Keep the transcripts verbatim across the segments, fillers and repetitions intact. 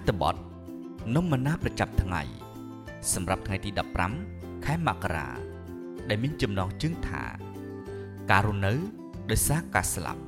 តបទនំម៉ាណាប្រចាំថ្ងៃសម្រាប់ថ្ងៃទីដប់ប្រាំខែមករាដែលមានចំណងជើងថាការរស់នៅដោយសារការស្លាប់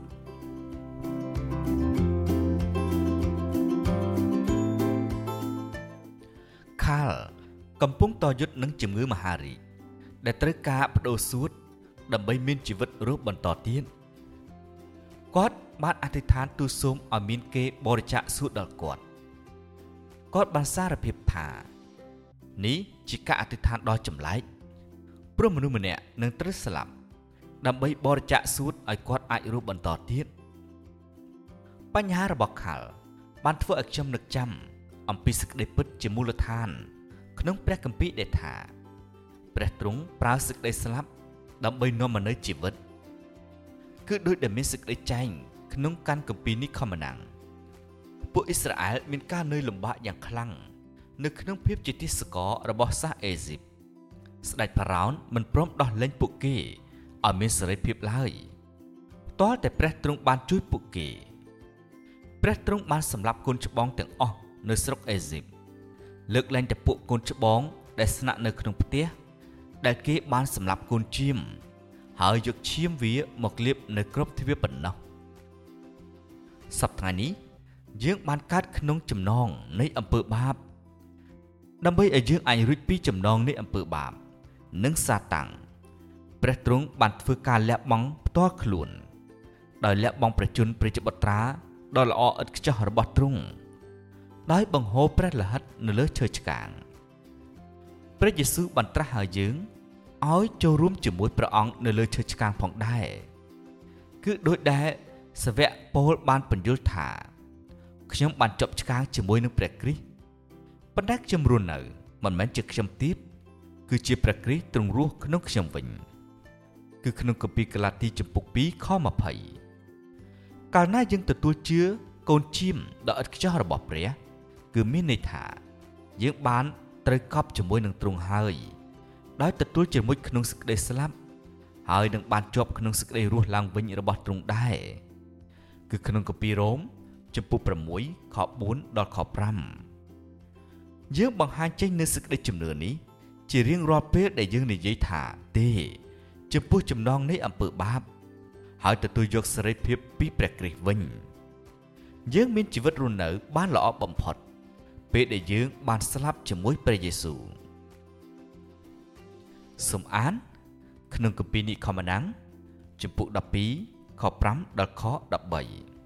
ខាលកំពុងតយុទ្ធនឹងជំងឺមហារីកដែលត្រូវការបដូរសួតដើម្បីមានជីវិតរស់បន្តទៀតគាត់បានអធិដ្ឋានទូលសូមឲ្យមានគេបរិច្ចាគសួតដល់គាត់គាត់បានសារភាពថានេះជាការអធិដ្ឋានដ៏ចម្លែកព្រោះមនុស្សម្នាក់នឹងត្រូវស្លាប់ដើម្បីបរិច្ចាគសួតឲ្យគាត់អាចរស់បន្តទៀតបញ្ហារបស់ខាលបានធ្វើឲ្យខ្ញុំនឹកចាំអំពីសេចក្តីពិតជាមូលដ្ឋានក្នុងព្រះគម្ពីរដែលថាព្រះទ្រង់ប្រើសេចក្តីស្លាប់ដើម្បីនាំមកនូវជីវិតគឺដូចដែលមានសេចក្តីចែងក្នុងកាន់គម្ពីរនេះខំណាំងពួកអ៊ីស្រាអែលមានការនឿយលំបាកយ៉ាងខ្លាំងនៅក្នុងភាពជាទាសកររបស់សាសអេស៊ីបស្ដេចផារ៉ោនមិនព្រមដោះលែងពួកគេឲ្យមានសេរីភាពឡើយទាល់តែព្រះទ្រង់បានជួយពួកគេព្រះទ្រង់បានសម្លាប់កូនច្បងទាំងអស់នៅស្រុកអេស៊ីបលើកលែងតែពួកកូនច្បងដែលស្នាក់នៅក្នុងផ្ទះដែលគេបានសម្លាប់កូនជៀមហើយយកឈាមវាមកលាបនៅគ្រប់ទ្វារប៉ុណ្ណោះសប្តាហ៍នេះយើងបានកើតក្នុងចំណងនៃអំពើបាបដើម្បីឲ្យយើងអាចរួចពីចំណងនៃអំពើបាបនិងសាតាំងព្រះទ្រង់បានធ្វើការលះបង់ផ្ទាល់ខ្លួនដោយលះបង់ប្រជញ្ញព្រះបុត្រាដ៏ល្អឥតខ្ចោះរបស់ទ្រង់ដោយបង្ហូរព្រះលិហិតនៅលើឈើឆ្កាងព្រះយេស៊ូវបានត្រាស់ឲ្យយើងឲ្យចូលរួមជាមួយព្រះអង្គនៅលើឈើឆ្កាងផងដែរគឺដូចដែលសាវកប៉ូលបានពន្យល់ថាខ្ញុំបានជាប់ឆ្កាងជាមួយនឹងព្រះគ្រីស្ទប៉ុន្តែខ្ញុំរស់នៅមិនមែនជាខ្ញុំទៀតគឺជាព្រះគ្រីស្ទទ្រង់រស់ក្នុងខ្ញុំវិញគឺក្នុងគម្ពីរកាឡាទីចំពុកពីរខម្ភៃកាលណាយើងទទួលជឿកូនជៀមដ៏ឥតខ្ចោះរបស់ព្រះគឺមានន័យថាយើងបានត្រូវកប់ជាមួយនឹងទ្រង់ហើយដោយទទួលជាមួយក្នុងសេចក្តីស្លាប់ហើយនឹងបានជាប់ក្នុងសេចក្តីរស់ឡើងវិញរបស់ទ្រង់ដែរគឺក្នុងគម្ពីររ៉ូមចំពុកប្រាំមួយខបួនដល់ខប្រាំយើងបង្ហាញចេញនូវសេចក្តីជំនឿនេះជារៀងរាល់ពេលដែលយើងនិយាយថាទេចំពោះចំណងនៃអំពើបាបហើយទទួលយកសេរីភាពពីព្រះគ្រីស្ទវិញយើងមានជីវិតរស់នៅបានល្អបំផុតពេលដែលយើងបានស្លាប់ជាមួយព្រះយេស៊ូវសូមអានក្នុងគម្ពីរនិខមណាំងចំពុកដប់ពីរខប្រាំដល់ខដប់បី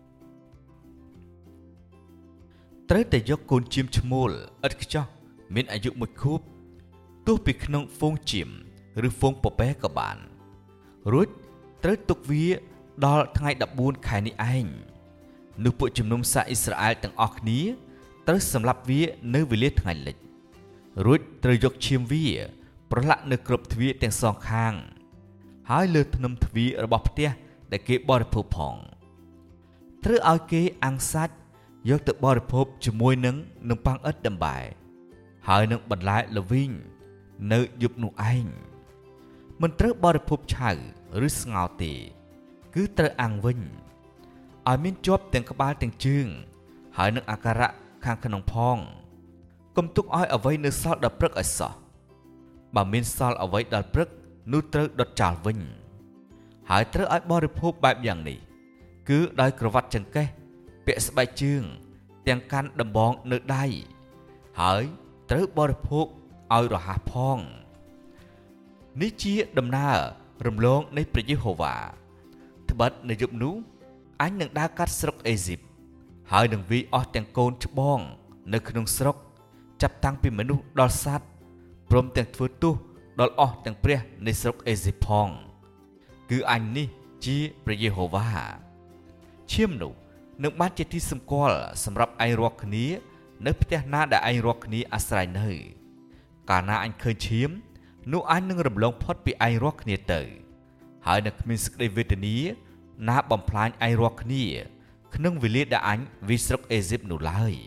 ត្រូវតែយកកូនជៀមឈ្មោលឥតខ្ចោះមានអាយុមួយខួបទោះពីក្នុងហ្វូងជៀមឬហ្វូងពពែក៏បានរួចត្រូវទុកវាដល់ថ្ងៃដប់បួនខែនេះឯងនោះពួកជំនុំសាសអ៊ីស្រាអែលទាំងអស់គ្នាត្រូវសម្លាប់វានៅវេលាថ្ងៃលិចរួចត្រូវយកឈាមវាប្រឡាក់នៅគ្រប់ទ្វារទាំងសងខាងហើយលើធ្នឹមទ្វាររបស់ផ្ទះដែលគេបរិភោគផងត្រូវឲ្យគេអាំងសាច់យកទៅបរិភោគជាមួយនឹងនំប៉័ងឥតដំបែហើយនឹងបន្លែល្វីងនៅយប់នោះឯងមិនត្រូវបរិភោគឆៅឬស្ងោរទេគឺត្រូវអាំងវិញឲ្យមានជាប់ទាំងក្បាលទាំងជើងហើយនឹងអាការៈខាងក្នុងផងកុំទុកឲ្យអ្វីនៅសល់ដល់ព្រឹកឲ្យសោះបើមានសល់អ្វីដល់ព្រឹកនោះត្រូវដុតចោលវិញហើយត្រូវឲ្យបរិភោគបែបយ៉ាងនេះគឺដោយក្រវ៉ាត់ចង្កេះពាក់ស្បែកជើងទាំងកាន់ដំបងនៅដៃហើយត្រូវបរិភោគឲ្យរហ័សផងនេះជាដំណើររំលងនៃព្រះយេហូវ៉ាត្បិតនៅយប់នោះអញនឹងដើរកាត់ស្រុកអេស៊ីបហើយនឹងវាយអស់ទាំងកូនច្បងនៅក្នុងស្រុកចាប់តាំងពីមនុស្សដល់សត្វព្រមទាំងធ្វើទោសដល់អស់ទាំងព្រះនៃស្រុកអេស៊ីបផងគឺអញនេះជាព្រះយេហូវ៉ាឈាមនោះនឹងបានជាទីសម្គាល់សម្រាប់ឯងរាល់គ្នានៅផ្ទះណាដែលឯងរាល់គ្នាអាស្រ័យនៅកាលណាអញឃើញឈាមនោះអញនឹងរំលងផុតពីឯងរាល់គ្នាទៅហើយនឹងគ្មានសេចក្តីវេទនាណាបំផ្លាញឯងរាល់គ្នាក្នុងវេលាដែលអញវិស្រុកអេស៊ីបនោះឡើយ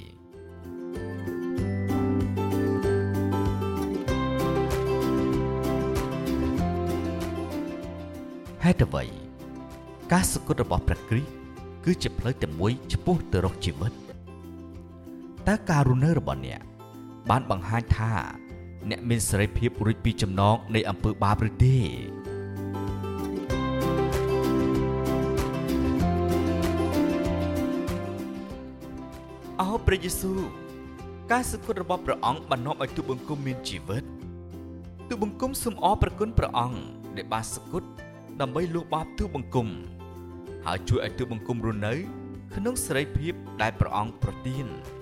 ហេតុអ្វីការសគត់របស់ព្រះគ្រីស្ទគឺជាផ្លូវតែមួយឆ្ពោះទៅរកជីវិតតើការរស់នៅរបស់អ្នកបានបង្ហាញថាអ្នកមានសេរីភាពរួចពីចំណងនៃអំពើបាបឬទេអោព្រះយេស៊ូវការសក្តិរបស់ព្រះអង្គបាននាំឲ្យទូបង្គំមានជីវិតទូបង្គំសូមអរព្រគុណព្រះអង្គដែលបានសក្តិដើម្បីលុបបាបទូបង្គំហើយជួយឲ្យទូបង្គំរស់នៅក្នុងសេរីភាពដែលព្រះអង្គប្រទាន